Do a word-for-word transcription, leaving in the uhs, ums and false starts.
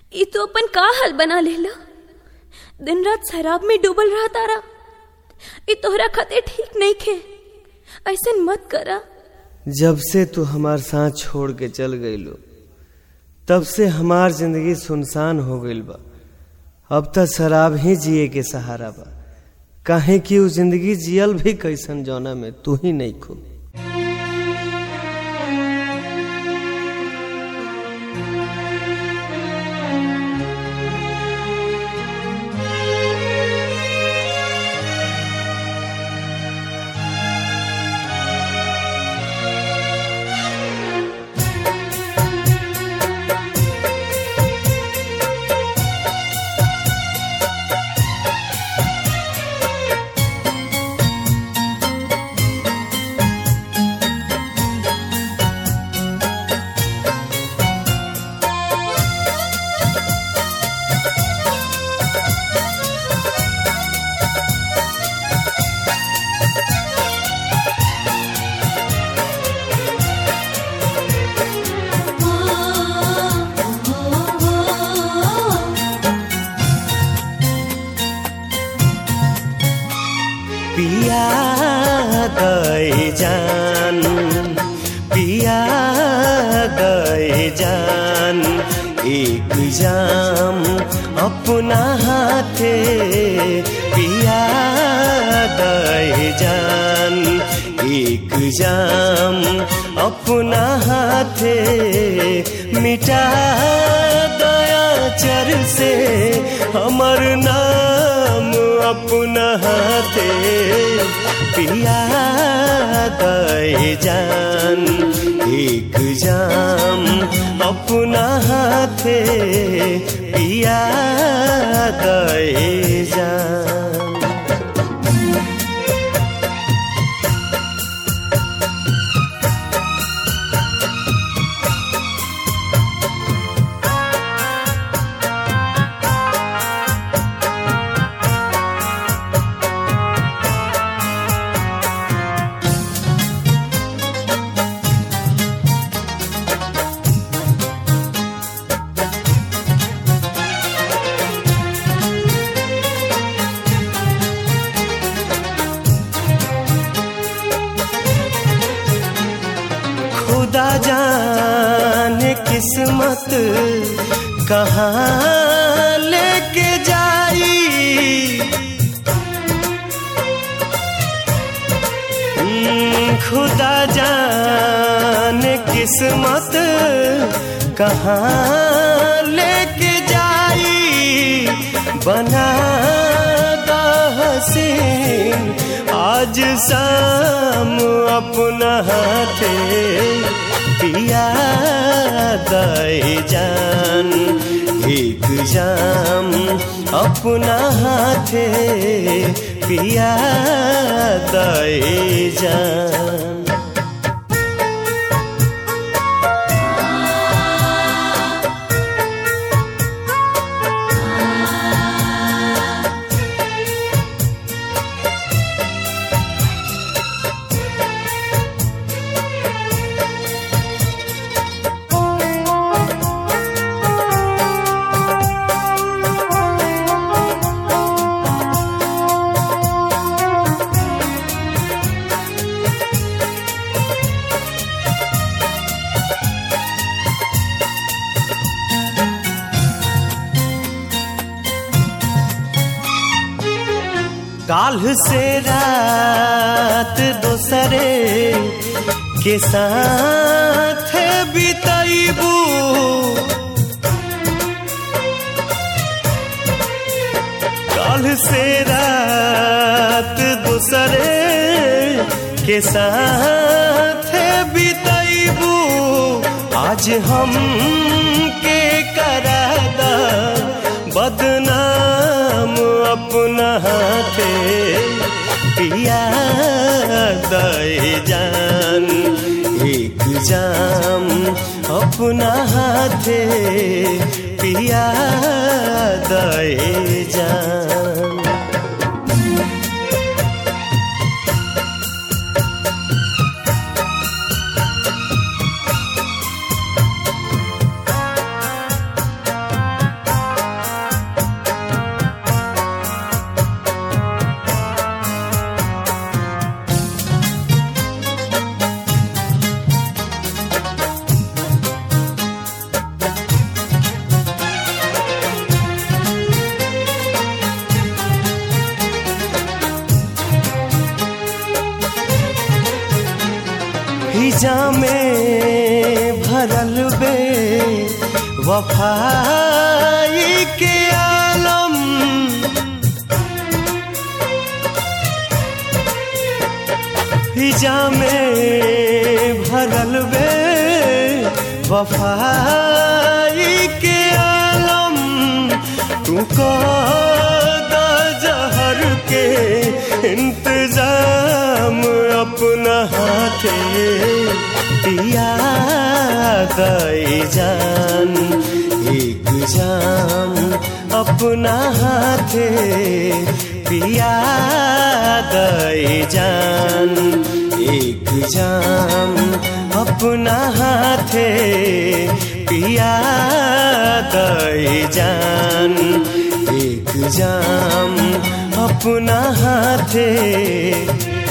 ई तो अपन का हाल बना लेला। दिन रात शराब में डूबल रहा तारा। ई तोहरा खातिर ठीक नहीं खे, ऐसे मत करा। जब से तू हमार साथ छोड़ के चल गईलो तब से हमार जिंदगी सुनसान हो गईल बा। अब तक शराब ही जिए के सहारा बा, काहे कि वो जिंदगी जियल भी कैसन जौना में तू ही नहीं खो। पिया गए जान, पिया गए जान, एक जाम अपना हाथे पिया गए जान, एक जाम अपना हाथे मिटा दया चर से हमर नाम अपना हाथे पिया गए जान, एक जाम अपना हाथे पिया गए जान। खुदा जाने किस्मत कहाँ लेके जाई, खुदा जाने किस्मत कहाँ लेके जाई, बना दा हसीन आज शाम अपना हाथे पिया गए जान, एक जाम अपना हाथे पिया गए जान। काल्ह से रात दोसरे के साथ बिताइबू, काल्ह से रात दोसरे के साथ बिताइबू, आज हम के करादा बदनाम अपना हाथे पिया गए जान, एक जाम अपना हाथे पिया गए जान। भरल बे वफाई के आलम। हिजा में भरल बे वफाई के आलम। तू को जहर के इंतजाम अपना हाथे पिया दई जान। एक जाम अपना हाथे पिया दई जान। एक जाम अपना हाथे पिया दई जान। एक जाम अपना हाथे